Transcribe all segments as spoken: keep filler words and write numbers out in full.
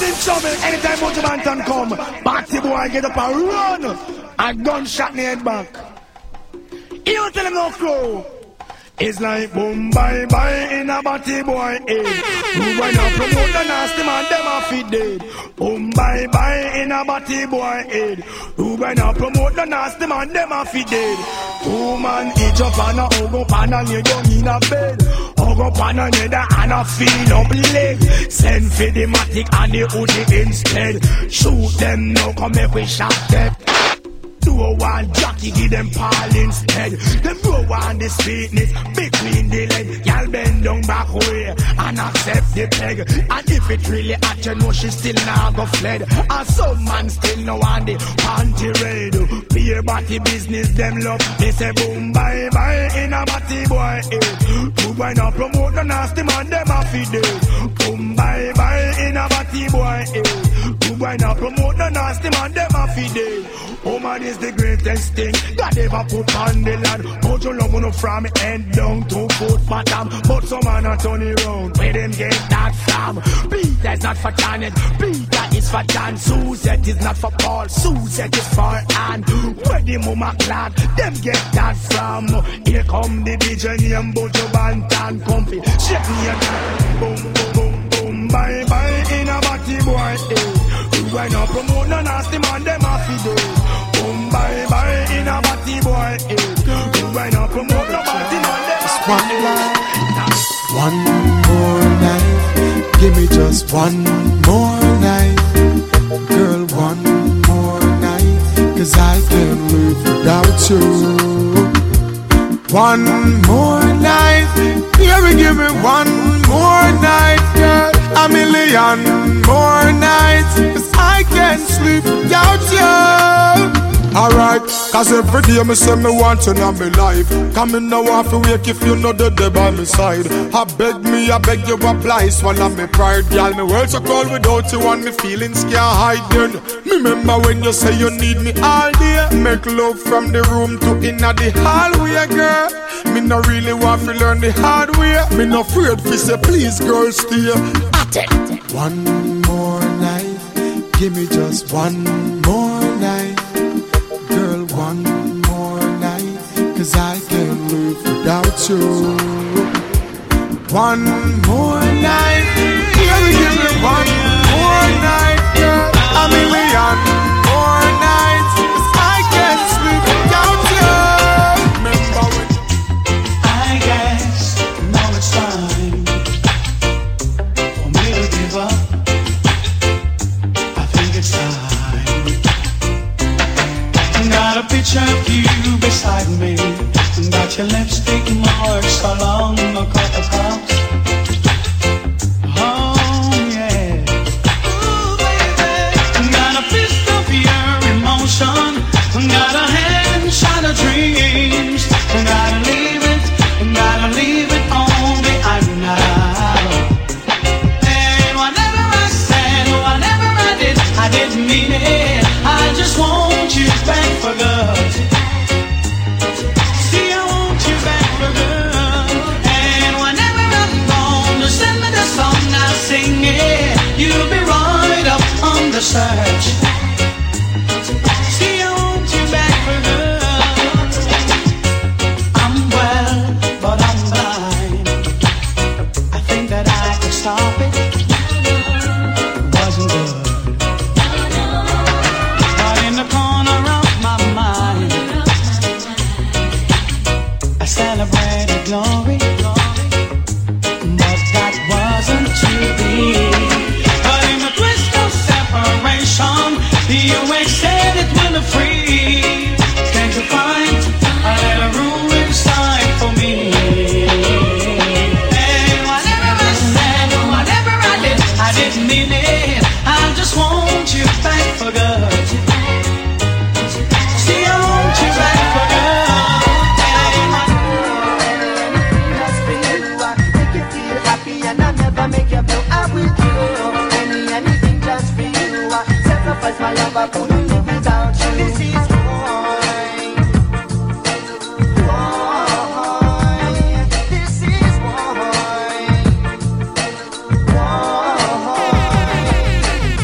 in trouble. Anytime Mojo Banton come, Batty boy get up and run. A gunshot in the head back. You don't tell him no crow. It's like boom bye bye in a Batty boy head. Who wanna promote the nasty man, them a fit dead. Boom bye bye in a Batty boy head. Who wanna promote the nasty man, them a fit dead. Two man each up and a hug up and a lay down in a bed. Hug up on another and a feel up leg. Send for the matic and the hoodie instead. Shoot them now, come make we shot them. Do a one jockey, give them pal instead. Them go on the sweetness, between the leg. Y'all bend down back way and accept the peg. And if it really hot, you know she still not go fled. And some man still no on the panty raid. Beer body business, them love. They say boom bye bye in a Batty boy head. Who boy now promote the nasty man, them a feed it. Boom bye bye in a Batty boy head. Who boy now promote the nasty man, them a feed it. Oh man is the greatest thing God ever put on the land. But you love no from head down to foot bottom. But some man a turn around. Where them get that from? Peter is not for Janet. Peter is for John. Suzette is not for Paul. Suzette is for Anne. Where the mama clad, them get that from. Here come the D J name Mojo Banton Comfy. Shake me a boom boom boom boom. Bye bye in a Batty boy head. Why not promote no nasty man, them a fi do. Boom bye bye in a Batty boy head. Why not promote no Batty man, them a fi do. One more night, give me just one more night. Girl, one more night, cause I can't live without you. One more night, baby, give me one more night, girl. A million more nights, cause I can't sleep without you. Alright, cause every day me say me want you in my life. Come in now off to wake if you know the day by my side. I beg me, I beg you apply, swallow me pride. Girl, me world so cold without you and me feelings can't hide then. Me remember when you say you need me all day. Make love from the room to inna the hallway, girl. Me no really want to learn the hard way. Me no afraid fi say please girl stay. One more night, give me just one more night. Girl, one more night, cause I can't live without you. One more night, girl, give me one more night, girl. A million more nights, cause I can't sleep without you. Remember when I guess now it's time for me to give up. I think it's time. Got a picture of you beside me. Got your lipstick marks along a couple cups. Oh yeah. Ooh, baby. Got a fist of your emotion. Got a handshot of dreams. Gotta leave it, gotta leave it all behind now. And whatever I said, whatever I did, I didn't mean it. I just want you back for good. See, I want you back for good. And whenever I'm gone, just send me the song I sing it. You'll be right up on the search. See, I want you back for good. I'm well, but I'm blind. I think that I could stop it. It wasn't good. In the corner of my mind, I celebrated glory, but that wasn't to be. But in the twist of separation, you said it will be free. Can't you find a little room inside for me? And whatever I said, whatever I did, I didn't mean it. I just want you back for good. Make you feel I will do any anything just for you. Sacrifice my love, I couldn't live without you. This is why, why, this is why, why.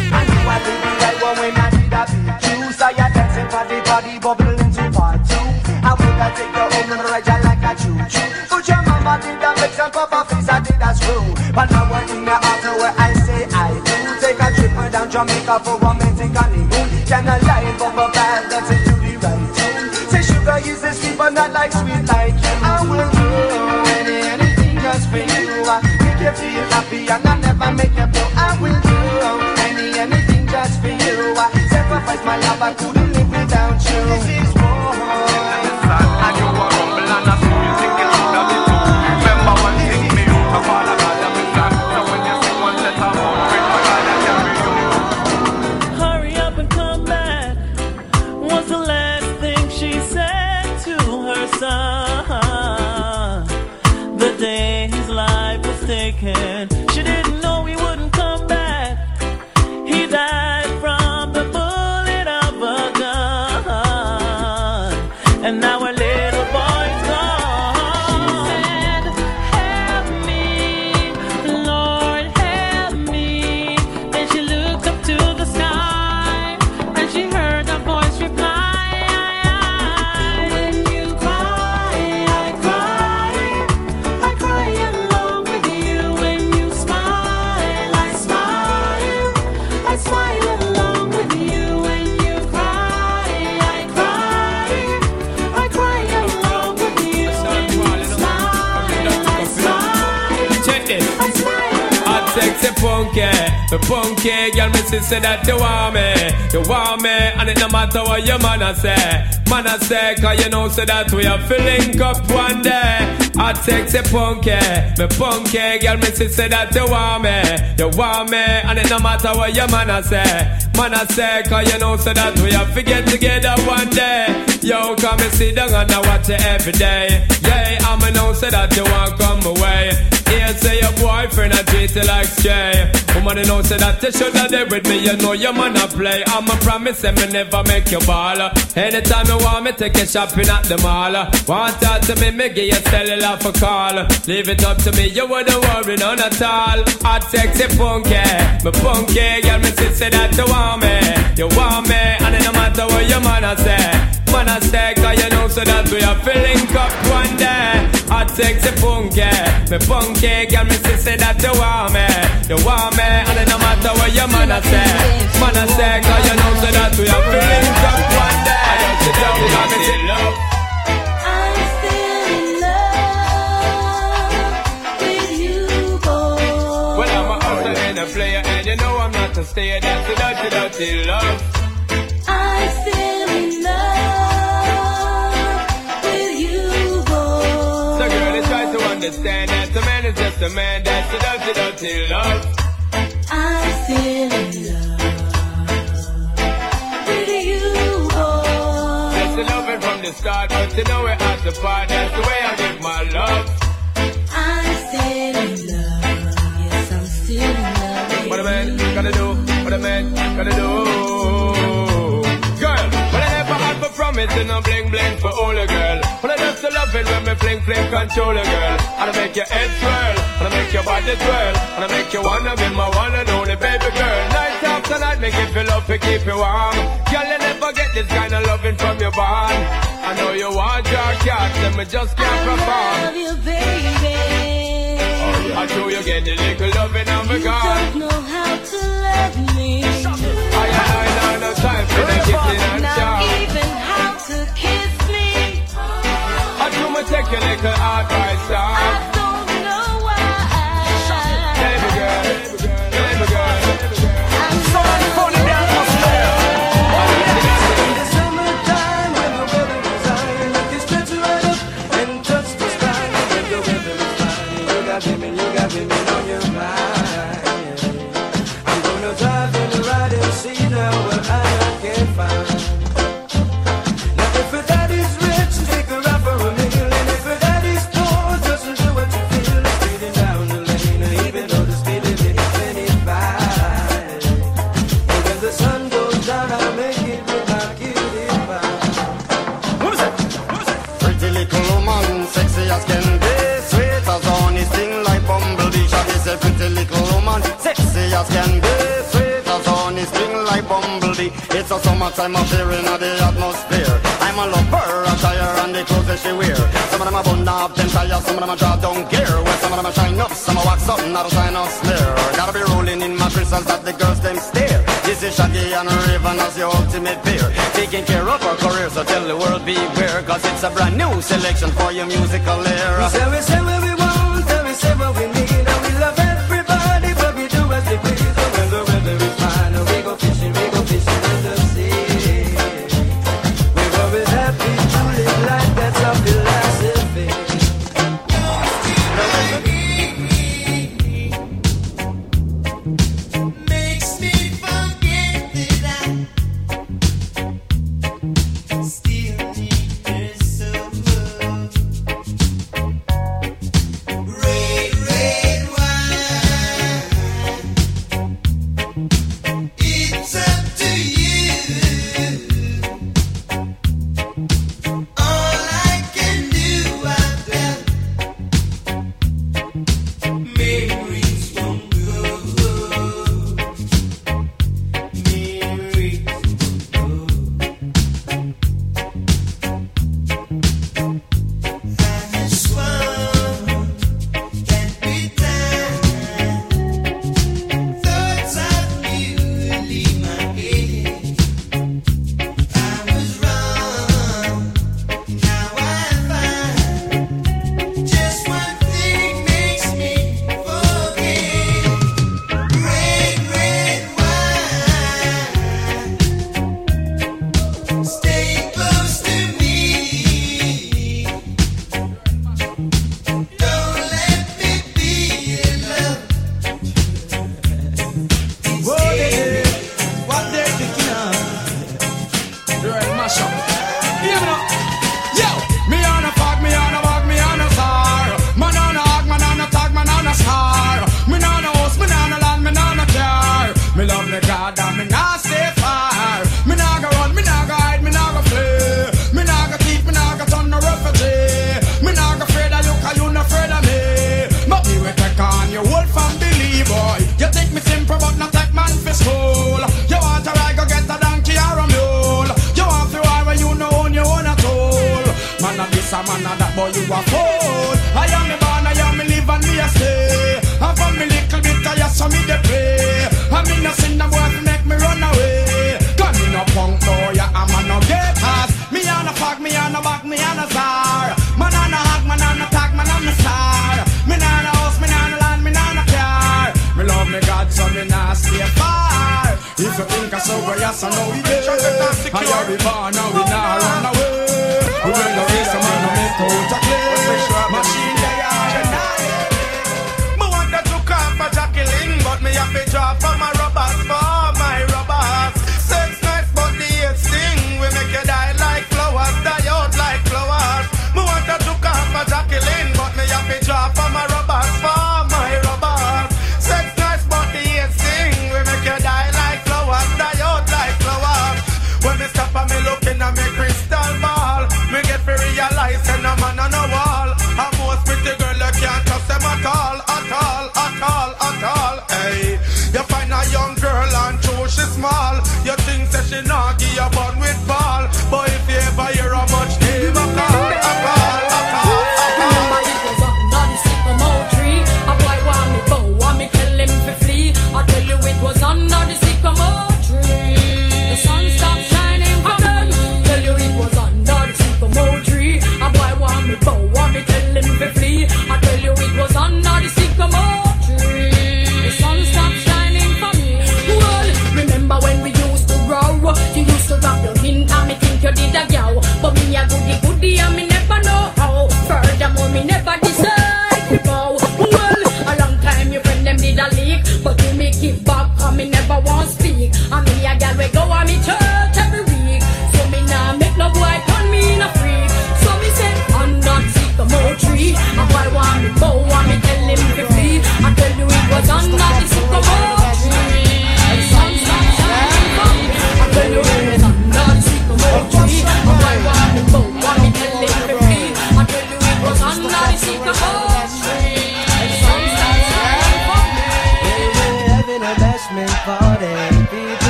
Jamaica for romantic honeymoon. Can I light up a band that's into the right tune? Say sugar is the sweet but not like sweet like you. I will do any, anything just for you. I make you feel happy and I never make you feel. I will do any, anything just for you. I sacrifice my love, I couldn't live without you. This is war. And you are humble and a soul, you think it's all of it too. Remember one thing, me you to fall a God of his son. So when you see one set of moon, bring my God and carry you. Hurry up and come back was the last thing she said to her son. The day his life was taken, she didn't know he wouldn't come back. He died from the bullet of a gun, and now her little boy's gone. She said, help me, Lord, help me. Then she looked up to the sky, and she heard a voice reply, when you cry, I cry, I cry along with you. When you smile, I smile, I smile along with you. When you cry, I cry, I cry along with you. When you smile, I smile, Check this. I smile. Hot sexy punky, the punky girl, me see say that you want me, you want me, and it no matter what your man a say, man a say, cause you know say that we are filling up one day. Hot sexy punky, me punky girl, me see say that you want me, you want me, and it no matter what your man a say, man a say, cause you know say that we are get together one day. Yo, come and sit down and I watch it every day. Yeah, I'ma know say that you want come away. Here say your boyfriend I treat you like stray. Woman you know say that you should have there with me. You know your man a play. I'ma promise him me never make you ball. Anytime you want me take you shopping at the mall. Want talk to me, me give you cellular for call. Leave it up to me, you wouldn't worry none at all. Hot sexy punky, me punky girl, me see say that you want me, you want me, and it no matter what your man a say. Man a say, cause you know so that we are filling up one day. Hot sexy punky, me punky girl, me see say that you want me, you want me, and it no matter what your man a say. Man a say, cause you know so that we are filling up one day. I just sit down, cause me see love. I'm still in love with you, boy. Well, I'm a hustler and a player, and you know I'm not a stayer. That's the dirty, dirty love. I'm still in love with you, boy. So girl, they try to understand that the man is just a man. That's the dirty, dirty love. I'm still in love with you, boy. That's the loving from the start, but you know we're at the part. That's the way I give my love. I'm still in love. Yes, I'm still in love with What a man you. gotta do, what a man gotta do. Girl, but I never had for promising a bling bling for all a girl. But I just love it when me fling fling control a girl. And I make your head swirl, and I make your body twirl, and I make you wanna be my one and only baby girl. Night after night, make you feel up to keep you warm. Girl, you never get this kind of loving from your bond. I know you want your cat, and me just can't perform. Love you, baby. I know you get the little loving and me You gone. don't know how to love me. I ain't had no time for the kissing and Not chow. even how to kiss me. I do me take a little advice, I dog. don't know why. Baby girl, baby girl. I'm so funny down In the summertime when the weather is high, like you stretch right up and touch the sky. When the weather is fine, you got women, you got women on your mind. I'm gonna drive and ride and see now what I can find. Now if her daddy's rich, take her out for a meal, and if her daddy's poor, just do what you feel. Speeding down the lane, even though the speed limit is twenty-five. And when the sun goes down, I'll make it with my cutie pie. Pretty little woman, sexy as can be, sweet as honey, sting like bumblebee. Shall say pretty little woman, sexy as can be, sweet as honey, sting like bumblebee. It's a summertime affair in the atmosphere. I'm a lover, a tire and the clothes that she wear. Some of them are bun up, them tires, some of them are drop down gear. Well, some of them are shine up, some are wax up, not a shine up smear. Gotta be rolling in my crystals that the girls them stare. This see Shaggy and Raven as your ultimate peer. Taking care of our career, so tell the world beware, cause it's a brand new selection for your musical era. We say, we say what we want, and we say what we need, and we love everybody, but we do as we please. And when the weather is fine, we go fishing, we go fishing in the sea. We're always happy to live life, that's our philosophy.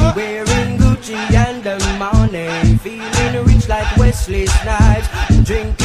Wesley Snipes, drinking Chris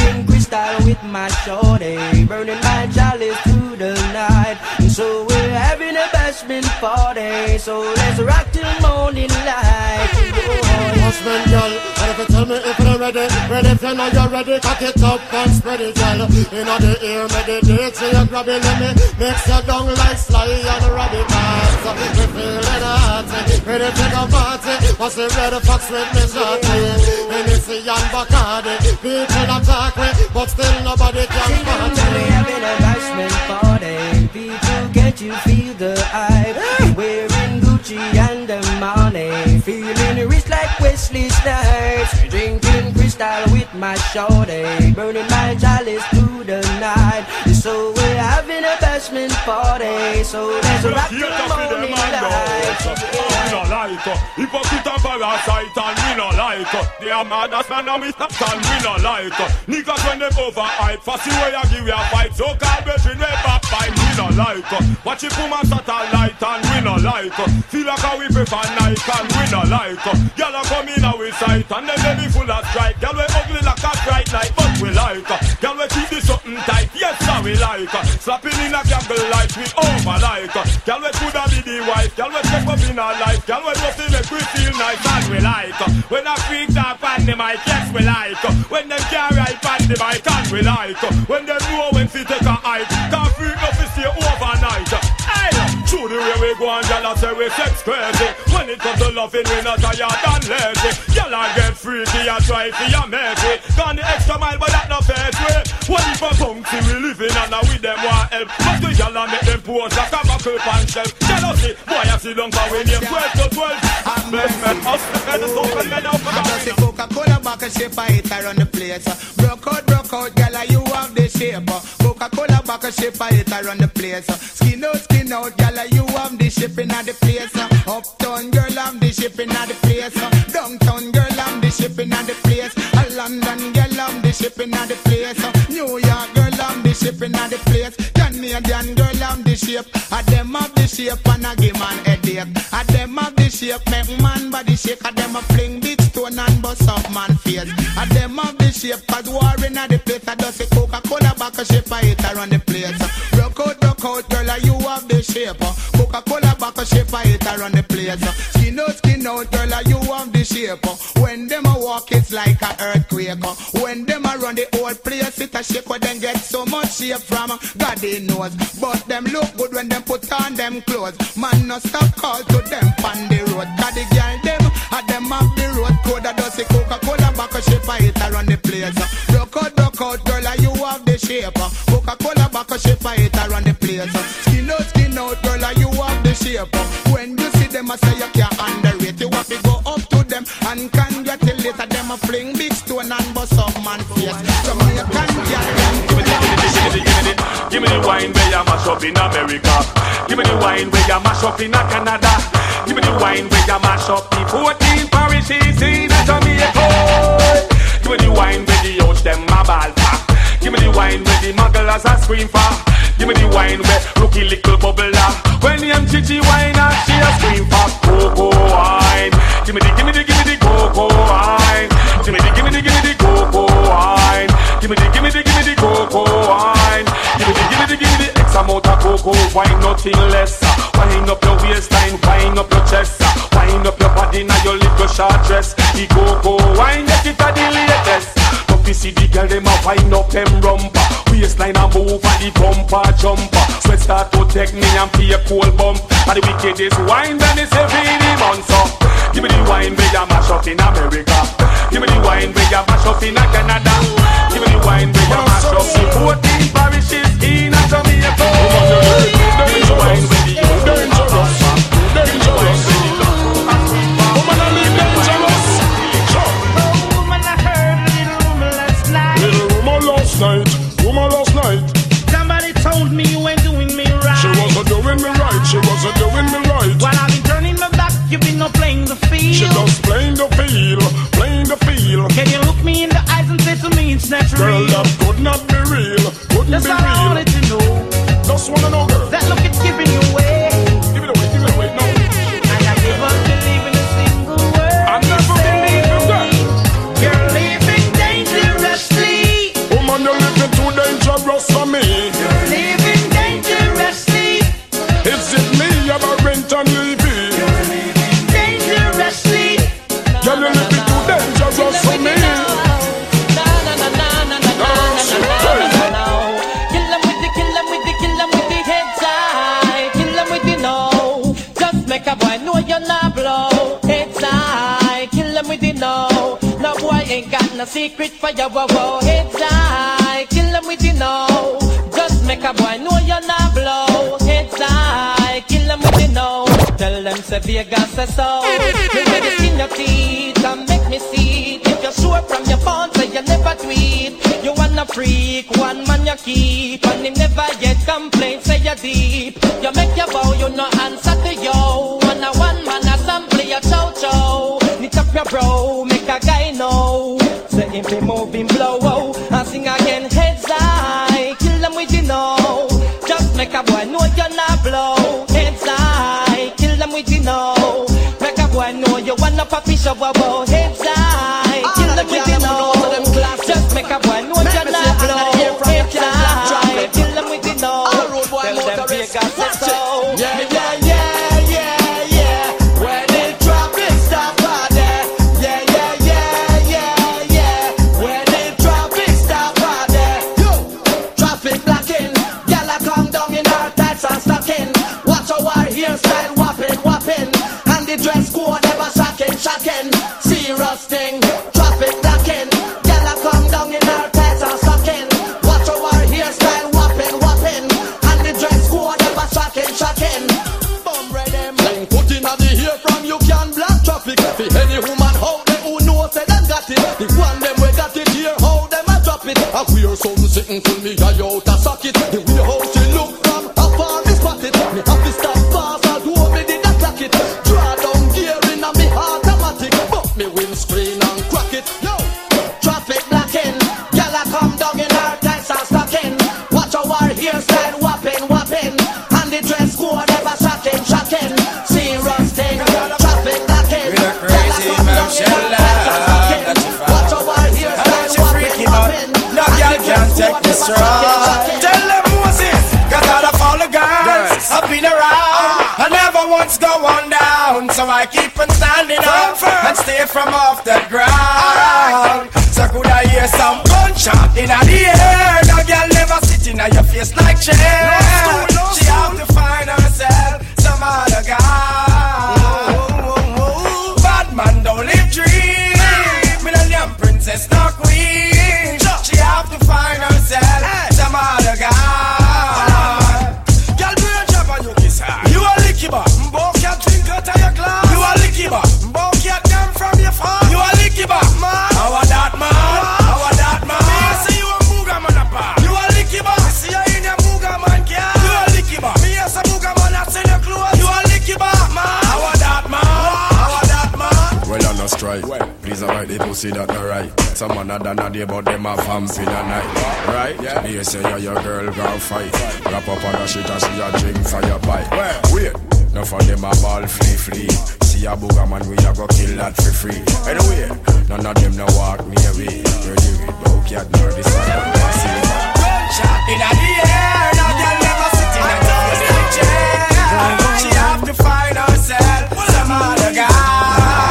crystal with my shorty, burning my chalice through the night. And so we're having a bashment party, so let's rock till morning light. Husband, girl, and if you tell me if you're ready, well if you know you're ready, cock it up and spread it, girl. In the ear, meditate, so you grab it, let me mix your down like Sly and Rabbit Dance. We feeling hot, ready to go party. What's the red fox with me shorty? Hennessy and Bacardi, people attack me, but still nobody can party. We're having a bashment party, people, can't you feel the hype? Wearing Gucci and the money, feeling rich like Wesley Snipes. Drinking crystal with my shorty, burning my chalice through the night. So we're having a bashment party, so let's rock the morning light. We no like hypocrite and parasite, and we no like they are mad as man and we stop and we no like niggas when they overhype. Fussy way I give you a fight, so called brethren we backbite. We no like watch it from a satellite, and we no like feel like how we prefer night, and we no like y'all are coming out with sight, and then they be full of strike. Y'all we ugly like a bright light, but we like y'all we keep this something tight. Yes sir, we like slapping in a candle light, we over like y'all we coulda be the wife, y'all we check up in our life, y'all we just make we feel nice, and we like when I freak talk on the mic. Yes we like when them can't ride on the mic, and we like when them know when to take a hike, can't freak up to stay overnight. Hey, through the way we go and y'all say we sex crazy. When it comes to loving, we not tired and lazy. Y'all get freaky and try for your mercy. Gone the extra mile, but that no fair way. What if a bounty we living and with them want help? But the y'all make them pose like a buckle pan shelf. Jealousy, boy I see long for when you're twelve to twelve. I'm blessed, man, us the head is open, man, up. I just see Coca-Cola buckle shape, I hit her on the place. Broke out, broke out, girl, you have the shape. Coca-Cola buckle shape, I hit her on the place. Skin out, skin out, girl, you have the shipping at the place. Uptown girl, I'm the shipping at the place. Downtown girl, I'm the shipping at the place. A London girl, I'm the shipping at the place. New York girl, I'm the shipping at the place. Canadian girl, I'm the shape. A them have the shape and I give man headache. A them have the shape, make man body shake. A them a fling big stone and bust up man face. A them have the shape, cause war in the place. I just say Coca-Cola back a shape, I hit her on the place. Rock out, rock out, girl, you have the shape. Coca-Cola back a shape, I hit her on the place. Skin out, skin out, girl, you have the shape. When them a walk, it's like a earthquake. When them a run the whole place, it a shake. When them get so much shape from God they knows. But them look good when them put on them clothes. Man no stop call to them on the road. Cause the girl them, a them have the road code. I just say Coca-Cola back a shape, I hit her on the place. Rock out, rock out, girl, you have the shape. Coca-Cola back a shape, I hit her on the place. Skin out, skin out, girl, you have the shape. When you see them, I say you can't underrate. You have to go up to them and congratulate them. A fling big stone and bust up man face. So me you can get them. Give me the wine where you mash up in America. Give me the wine where you mash up in Canada. Give me the wine where you mash up the fourteen parishes in Jamaica. Give me the wine where the youth them a ball for. Give me the wine where the mugglers a scream for. Give me the wine where rookie little bubbler. When the M G G wine and she a scream for cocoa wine. Give me the, give me the, give me the cocoa wine. Give me the, give me the, give me the cocoa wine. Give me the, give me the, give me the cocoa wine. Give me the, give me the, give me the X amount of cocoa wine, nothing less. Wine up your waistline, wine up your chest. Wine up your body now your little short dress. The cocoa wine, yes it a the latest. But you see the girl them a wine up them rumpa. Waistline and move and the bumper jumper. Sweat start to take me and play a cold bump. And the wickedest wine then it's every month so. Give me the wine where you mash up in America. Give me the wine where you mash up in Canada. Give me the wine where you mash up in fourteen parishes in Jamaica. Give me the wine where the youth dangerous, dangerous. Woman I live dangerous. Woman I heard a little rumor last night. Little rumor last night, rumor last night. Somebody told me you ain't doing me right. She wasn't doing me right, she wasn't doing me right. While I've been turning my back, you've been no playing the field. She just playing the field, playing the field. Can you look me in the eyes and say to me it's not Girl, real? that could not be real, couldn't That's be all I real. wanted to know. Just wanna know, girl. That look it's giving you away. Give it away, give it away, no. And I never believe in a single word. I never believe in that. You're living dangerously. Woman, you're got no secret for you, wow, wow. Heads high, kill them with you know. Just make a boy know you're not blow. Heads high, kill them with you know. Tell them say Vegas say so. You ready skin your teeth and make me see it. If you're sure from your phone say you never tweet. You wanna freak, one man you keep. And him never yet complain, say you're deep. You make your bow, you no answer to yo. One a one man assembly a chow chow. Knit up your bro, make a guy know. Say if he moving blow, oh, and sing again. Heads high, kill them with you know. Just make a boy know you're not blow. Heads high, kill them with you know. Make a boy know you wanna puppy show, wow, wow. Heads high, kill them with you know. Just make a boy know you're not blow. Heads high, kill them with you know. Tell them Vegas say so. Yeah, yeah, yeah, yeah, yeah. When the traffic stop out there. Yeah, yeah, yeah, yeah, yeah. When the traffic stop out there. Yo, traffic blocking. Gyal a come down in her tights and stocking. Watch our hairstyle whopping, whopping. And the dress code ever shocking, shocking. Serious thing. Traffic blocking. Gyal a come down in her tights and stocking. Watch our hairstyle whopping, whopping. And the dress code ever shocking, shocking. Bum rhythm. Then put in the hair from you can block traffic. For any woman out there who knows say them got it. The one them we got it here, how them a drop it. I wear something sitting to me, I out a socket. The way how she look from afar me spot it. Me have to stop fast, although me did a clock it. Draw down gear in a me automatic. But me windscreen and crack it. Yo, traffic blocking. Gyal a come down in her tights and stocking. Watch our hairstyle whopping, whopping. And the dress code ever shocking, shocking. Serious thing. Traffic blocking. With a crazy emotion love. Watch our hairstyle whopping, whopping. No girl can take this ride. Tell them Moses, cause all of all the girls have been around. I never once go on down. So I keep on standing up and stay from off the ground. So could I hear some gunshot in the air? No girl never sitting on your face like chair. She have to find herself some other guy. Bad man don't live dream. Me no damn princess, no queen. She have to find herself some other guy. Girl, do your job and you kiss her. You a licky bar, mbok your drink out of your glass. You a licky bar, mbok your damn from your farm. You a licky bar, man. How a that man? How a that man? Me say you a booger man apart. You a licky bar. Me see you in your booger man car. You a licky bar. Me as a booger man that's in your clothes. You a licky bar, man. How a that man? How a that man? Well, I'm not strike. Please avoid the pussy that not right. Some man a done a day, but them a vamp in a night. Right? Yeah. You say you're your girl, girl fight. Wrap up on the shit and see a drink for your bite. Wait. Now for them a ball flee free. See a booger man, we a go kill that for free. Anyway, none of them no walk me away. Ready with no cat nor this one of them. Gunshot in the air. No girl never sitting at the chair. She have to find herself some other guy.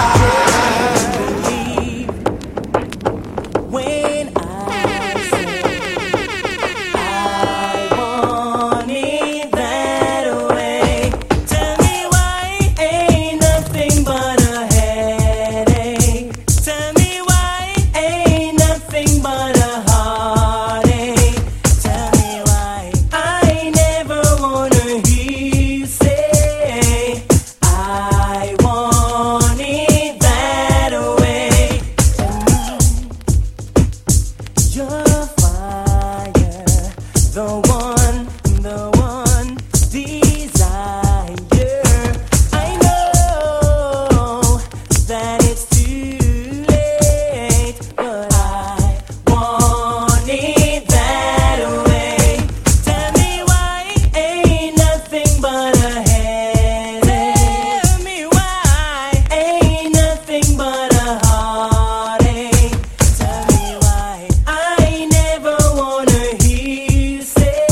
When I say I want it that way, tell me why ain't nothing but a headache. Tell me why ain't nothing but a heartache. Tell me why I never wanna hear you say I want it that way. You're fire, the one, the one desire. I know that it's too late, but I want it that way. Tell me why ain't nothing but a headache. Tell me why ain't nothing but a heartache. Tell me why I never wanna hear you say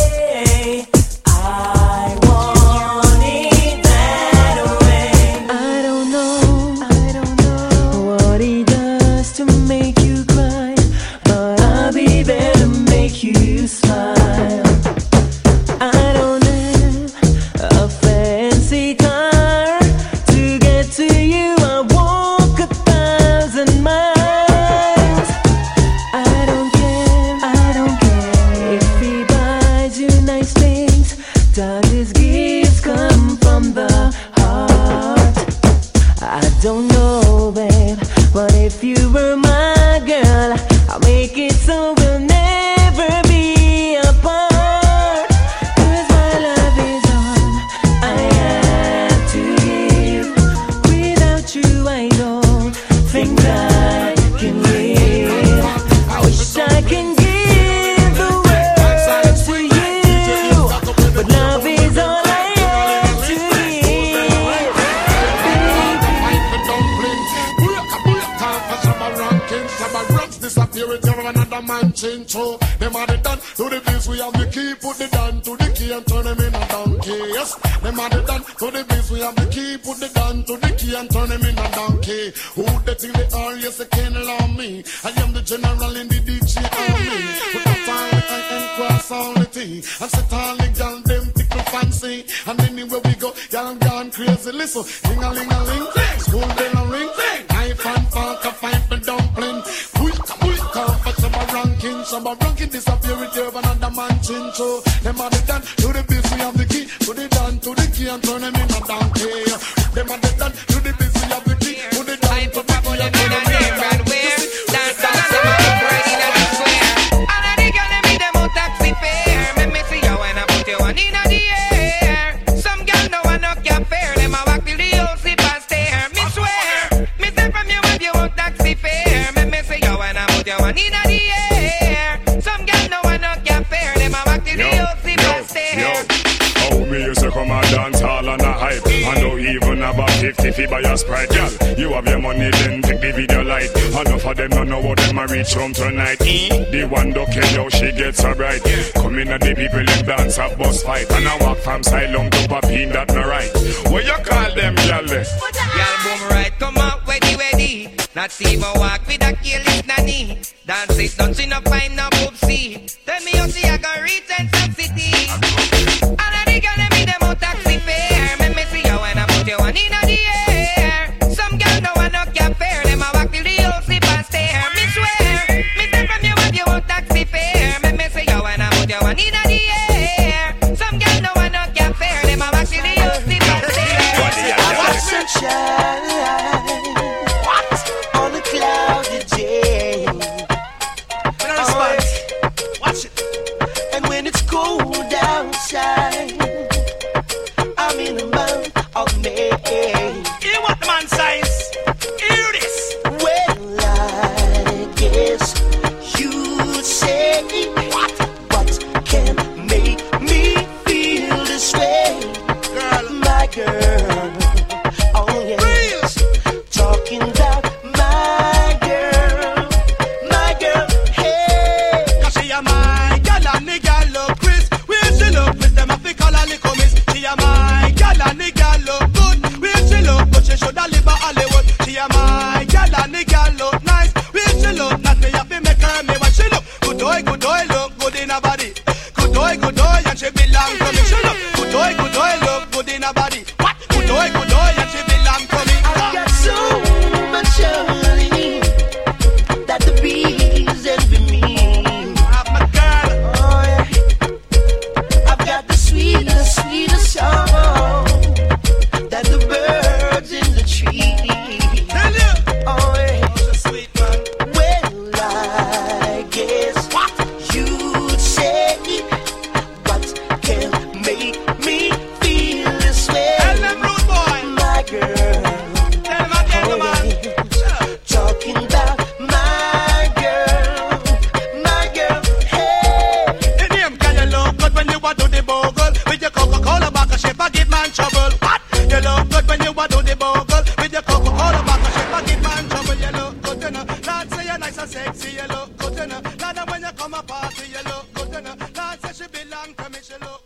man chincho. Them are the done to the biz, we have the key. Put the down to the key and turn them in a donkey. Yes, them are the done to the biz, we have the key. Put the down to the key and turn them in a donkey. Who they think they are? Yes, they can't allow me. I am the general in the D J army. Put the time I can cross all the T and set all the gal them tickle fancy. And anywhere we go, y'all gone crazy. Listen, ling a ling a ling, school bell a ring, knife and fork a fight the dumpling. Quick, quick, but some are ranking, some are ranking disappear with you another man chincho. Them are the done to the biz, we have the key. Put it down to the key and turn them in a donkey. Them are the done to the biz, we have the key. Put it down to the key and turn them in a donkey. Dance, dance, them are the brain and the square. And I dig on them in them out taxi fare. Let me see you when I put you one in the air. Some girl no one knock your fare. Them a walk till the whole sleep and stare. Me swear, me say from you if you want taxi fare. Let me see you when I put you one in the air. Some girl no one knock your fare. Them a walk till the whole sleep and stare. Oh, me used to come and dance hall on a hype. I don't even have a fifty fi buy a Sprite, girl. You have your money, then take the video light. Enough of them don't know what them a reach home tonight. The one don't care how she gets her right. Come in and the people in dance a bus fight. And I walk from Silom to Papine, that no right. What you call them, girl? Girl, boom right, come out, weddy, weddy. Not see me walk with a careless nanny. Dance it, don't see no find no poopsie. Tell me how see I go reach and some city. And I dig on them in them out taxi fare. Let me see you when I put you one in the air. Some girl no one knock your fare. Them a walk till the whole sleep and stare. Me swear, me say from you if you want taxi fare. Let me see you when I put you one in the air. Some girl no one knock your fare. Them a walk till the whole sleep and stare. What sunshine on a cloudy day. Oh, watch it. And when it's cold outside, I'm in the month of May. Hear what the man says. Hear this. Well, I guess you'd say what? What can make me feel this way? Girl, my girl. Oh, yes. Talking about my girl. My girl. Hey. Cause she a my gal and the gal look Chris. Where she look with them have to call her little miss. She a my gal and the gal look good. Where she look but she shoulda live a Hollywood. She a my gal and the gal look nice. Where she look not me have to make her me what she look. Good boy, good boy look good in her body. Good boy, good boy and she belong to me. She look good boy, good boy look good in her body. What? Good boy, good boy and she belong to me. I've got so much honey that the bees envy me. I'm a girl. Oh yeah. I've got the sweetest, sweetest song that the birds in the tree. Tell you. Oh yeah. Oh, so sweet, man. Well, I guess What? you'd say what can make me feel this way. Tell them, rude boy. My girl. Tell them again, Oh, man. yeah. Sure. Talking about my girl, my girl, hey. The name can you look good when you a do the bogle with your Coca-Cola back a shape a give man trouble. What? You look good when you a do the bogle with your Coca-Cola back a shape a give man trouble. You look good enough. Lord say you're nice and sexy. You look good enough. Lord, and when you come a party, you look good enough. Lord say she belong to me. She look